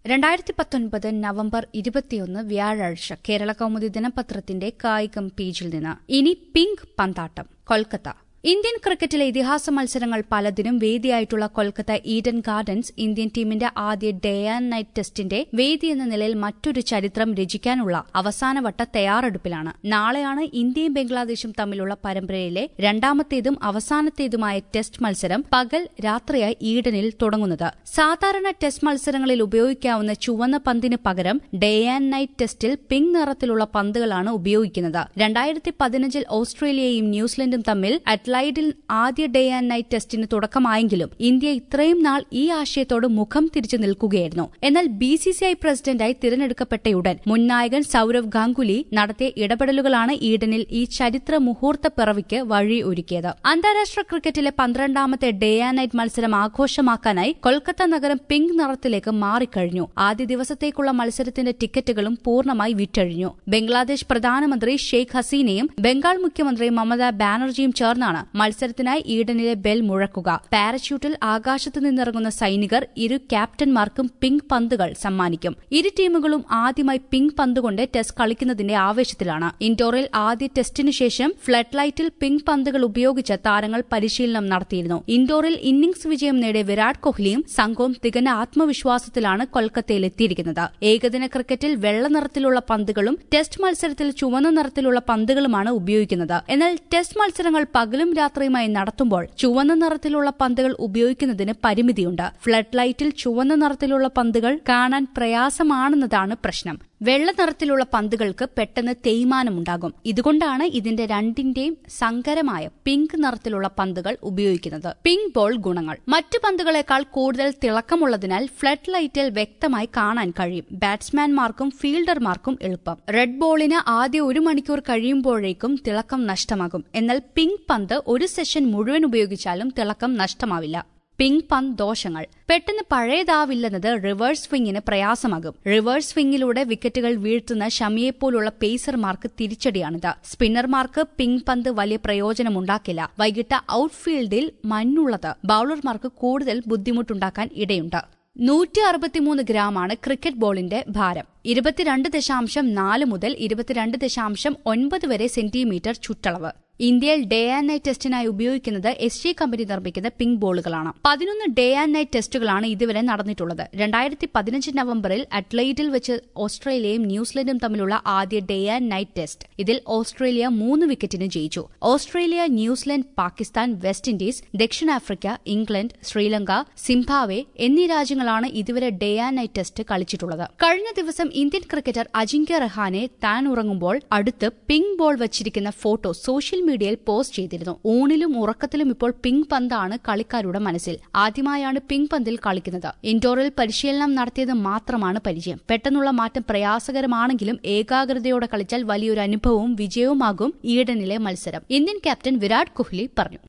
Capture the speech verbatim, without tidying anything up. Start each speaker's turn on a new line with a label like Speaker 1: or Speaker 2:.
Speaker 1: രണ്ടായിരത്തി പത്തൊൻപത് നവംബർ ഇരുപത്തിയൊന്ന് വ്യാഴാഴ്ച കേരള കൗമുദി ദിനപത്രത്തിന്റെ കായികം പേജിൽ നിന്ന് ഇനി പിങ്ക് പന്താട്ടം. കൊൽക്കത്ത. ഇന്ത്യൻ ക്രിക്കറ്റിലെ ഇതിഹാസ മത്സരങ്ങൾ പലതിനും വേദിയായിട്ടുള്ള കൊൽക്കത്ത ഈഡൻ ഗാർഡൻസ് ഇന്ത്യൻ ടീമിന്റെ ആദ്യ ഡേ ആൻഡ് നൈറ്റ് ടെസ്റ്റിന്റെ വേദി എന്ന നിലയിൽ മറ്റൊരു ചരിത്രം രചിക്കാനുള്ള അവസാനവട്ട തയ്യാറെടുപ്പിലാണ്. നാളെയാണ് ഇന്ത്യയും ബംഗ്ലാദേശും തമ്മിലുള്ള പരമ്പരയിലെ രണ്ടാമത്തേതും അവസാനത്തേതുമായ ടെസ്റ്റ് മത്സരം പകൽ രാത്രിയായി ഈഡനിൽ തുടങ്ങുന്നത്. സാധാരണ ടെസ്റ്റ് മത്സരങ്ങളിൽ ഉപയോഗിക്കാവുന്ന ചുവന്ന പന്തിന് പകരം ഡേ ആൻഡ് നൈറ്റ് ടെസ്റ്റിൽ പിങ്ക് നിറത്തിലുള്ള പന്തുകളാണ് ഉപയോഗിക്കുന്നത്. രണ്ടായിരത്തി പതിനഞ്ചിൽ ഓസ്ട്രേലിയയും ന്യൂസിലൻഡും തമ്മിൽ ലൈഡിൽ ആദ്യ ഡേ ആൻഡ് നൈറ്റ് ടെസ്റ്റിന് തുടക്കമായെങ്കിലും ഇന്ത്യ ഇത്രയും നാൾ ഈ ആശയത്തോട് മുഖം തിരിച്ചു നിൽക്കുകയായിരുന്നു. എന്നാൽ ബി സി സി ഐ പ്രസിഡന്റായി തിരഞ്ഞെടുക്കപ്പെട്ടയുടൻ മുൻ നായകൻ സൌരവ് ഗാംഗുലി നടത്തിയ ഇടപെടലുകളാണ് ഈഡനിൽ ഈ ചരിത്ര മുഹൂർത്ത പിറവിക്ക് വഴി ഒരുക്കിയത്. അന്താരാഷ്ട്ര ക്രിക്കറ്റിലെ പന്ത്രണ്ടാമത്തെ ഡേ ആൻഡ് നൈറ്റ് മത്സരം ആഘോഷമാക്കാനായി കൊൽക്കത്ത നഗരം പിങ്ക് നിറത്തിലേക്ക് മാറിക്കഴിഞ്ഞു. ആദ്യ ദിവസത്തേക്കുള്ള മത്സരത്തിന്റെ ടിക്കറ്റുകളും പൂർണ്ണമായി വിറ്റഴിഞ്ഞു. ബംഗ്ലാദേശ് പ്രധാനമന്ത്രി ഷെയ്ഖ് ഹസീനയും ബംഗാൾ മുഖ്യമന്ത്രി മമതാ ബാനർജിയും ചേർന്നാണ് മത്സരത്തിനായി ഈഡനിലെ ബെൽ മുഴക്കുക. പാരച്യൂട്ടിൽ ആകാശത്തു നിന്നിറങ്ങുന്ന സൈനികർ ഇരു ക്യാപ്റ്റന്മാർക്കും പിങ്ക് പന്തുകൾ സമ്മാനിക്കും. ഇരു ടീമുകളും ആദ്യമായി പിങ്ക് പന്തുകൊണ്ട് ടെസ്റ്റ് കളിക്കുന്നതിന്റെ ആവേശത്തിലാണ്. ഇൻഡോറിൽ ആദ്യ ടെസ്റ്റിനു ശേഷം ഫ്ലഡ് ലൈറ്റിൽ പിങ്ക് പന്തുകൾ ഉപയോഗിച്ച് താരങ്ങൾ പരിശീലനം നടത്തിയിരുന്നു. ഇൻഡോറിൽ ഇന്നിംഗ്സ് വിജയം നേടിയ വിരാട് കോഹ്ലിയും സംഘവും തികഞ്ഞ ആത്മവിശ്വാസത്തിലാണ് കൊൽക്കത്തയിലെത്തിയിരിക്കുന്നത്. ഏകദിന ക്രിക്കറ്റിൽ വെള്ള നിറത്തിലുള്ള പന്തുകളും ടെസ്റ്റ് മത്സരത്തിൽ ചുവന്ന നിറത്തിലുള്ള പന്തുകളുമാണ് ഉപയോഗിക്കുന്നത്. എന്നാൽ ടെസ്റ്റ് മത്സരങ്ങൾ പകലും രാത്രിയുമായി നടത്തുമ്പോൾ ചുവന്ന നിറത്തിലുള്ള പന്തുകൾ ഉപയോഗിക്കുന്നതിന് പരിമിതിയുണ്ട്. ഫ്ലഡ് ലൈറ്റിൽ ചുവന്ന നിറത്തിലുള്ള പന്തുകൾ കാണാൻ പ്രയാസമാണെന്നതാണ് പ്രശ്നം. വെള്ള നിറത്തിലുള്ള പന്തുകൾക്ക് പെട്ടെന്ന് തേയ്മാനമുണ്ടാകും. ഇതുകൊണ്ടാണ് ഇതിന്റെ രണ്ടിന്റെയും സങ്കരമായ പിങ്ക് നിറത്തിലുള്ള പന്തുകൾ ഉപയോഗിക്കുന്നത്. പിങ്ക് ബോൾ ഗുണങ്ങൾ: മറ്റു പന്തുകളെക്കാൾ കൂടുതൽ തിളക്കമുള്ളതിനാൽ ഫ്ലഡ് ലൈറ്റിൽ വ്യക്തമായി കാണാൻ കഴിയും. ബാറ്റ്സ്മാൻമാർക്കും ഫീൽഡർമാർക്കും എളുപ്പം. റെഡ് ബോളിന് ആദ്യ ഒരു മണിക്കൂർ കഴിയുമ്പോഴേക്കും തിളക്കം നഷ്ടമാകും. എന്നാൽ പിങ്ക് പന്ത് ഒരു സെഷൻ മുഴുവൻ ഉപയോഗിച്ചാലും തിളക്കം നഷ്ടമാവില്ല. പിങ്ക് പന്ത് ദോഷങ്ങൾ: പെട്ടെന്ന് പഴയതാവില്ലെന്നത് റിവേഴ്സ് സ്വിംഗിന് പ്രയാസമാകും. റിവേഴ്സ് സ്വിംഗിലൂടെ വിക്കറ്റുകൾ വീഴ്ത്തുന്ന ഷമിയെപ്പോലുള്ള പേസർമാർക്ക് തിരിച്ചടിയാണിത്. സ്പിന്നർമാർക്ക് പിങ്ക് പന്ത് വലിയ പ്രയോജനമുണ്ടാക്കില്ല. വൈകിട്ട് ഔട്ട്ഫീൽഡിൽ മണ്ണുള്ളത് ബൌളർമാർക്ക് കൂടുതൽ ബുദ്ധിമുട്ടുണ്ടാക്കാൻ ഇടയുണ്ട്. നൂറ്റി അറുപത്തിമൂന്ന് ഗ്രാമാണ് ക്രിക്കറ്റ് ബോളിന്റെ ഭാരം. ഇരുപത്തിരണ്ട് ദശാംശം നാല് മുതൽ ഇരുപത്തിരണ്ട് ദശാംശം ഒൻപത് വരെ സെന്റിമീറ്റർ ചുറ്റളവ്. ഇന്ത്യയിൽ ഡേ ആൻഡ് നൈറ്റ് ടെസ്റ്റിനായി ഉപയോഗിക്കുന്നത് എസ് ജി കമ്പനി നിർമ്മിക്കുന്ന പിങ്ക് ബോളുകളാണ്. പതിനൊന്ന് ഡേ ആൻഡ് നൈറ്റ് ടെസ്റ്റുകളാണ് ഇതുവരെ നടന്നിട്ടുള്ളത്. രണ്ടായിരത്തി പതിനഞ്ച് നവംബറിൽ അഡ്ലൈഡിൽ വെച്ച് ഓസ്ട്രേലിയയും ന്യൂസിലൻഡും തമ്മിലുള്ള ആദ്യ ഡേ ആൻഡ് നൈറ്റ് ടെസ്റ്റ്. ഇതിൽ ഓസ്ട്രേലിയ മൂന്ന് വിക്കറ്റിന് ജയിച്ചു. Australia, New Zealand, Pakistan, West Indies, ദക്ഷിണാഫ്രിക്ക, ഇംഗ്ലണ്ട്, ശ്രീലങ്ക, സിംബാബ്വെ എന്നീ രാജ്യങ്ങളാണ് ഇതുവരെ ഡേ ആൻഡ് നൈറ്റ് ടെസ്റ്റ് കളിച്ചിട്ടുള്ളത്. കഴിഞ്ഞ ദിവസം ഇന്ത്യൻ ക്രിക്കറ്റർ അജിങ്ക്യ രഹാനെ താൻ ഉറങ്ങുമ്പോൾ അടുത്ത് പിങ്ക് ബോൾ വച്ചിരിക്കുന്ന ഫോട്ടോ സോഷ്യൽ മീഡിയയിൽ പോസ്റ്റ് ചെയ്തിരുന്നു. ഊണിലും ഉറക്കത്തിലും ഇപ്പോൾ പിങ്ക് പന്താണ് കളിക്കാരുടെ മനസ്സിൽ. ആദ്യമായാണ് പിങ്ക് പന്തിൽ കളിക്കുന്നത്. ഇൻഡോറിൽ പരിശീലനം നടത്തിയത് മാത്രമാണ് പരിചയം. പെട്ടെന്നുള്ള മാറ്റം പ്രയാസകരമാണെങ്കിലും ഏകാഗ്രതയോടെ കളിച്ചാൽ വലിയൊരു അനുഭവവും വിജയവുമാകും ഈഡനിലെ മത്സരം. ഇന്ത്യൻ ക്യാപ്റ്റൻ വിരാട് കോഹ്ലി പറഞ്ഞു.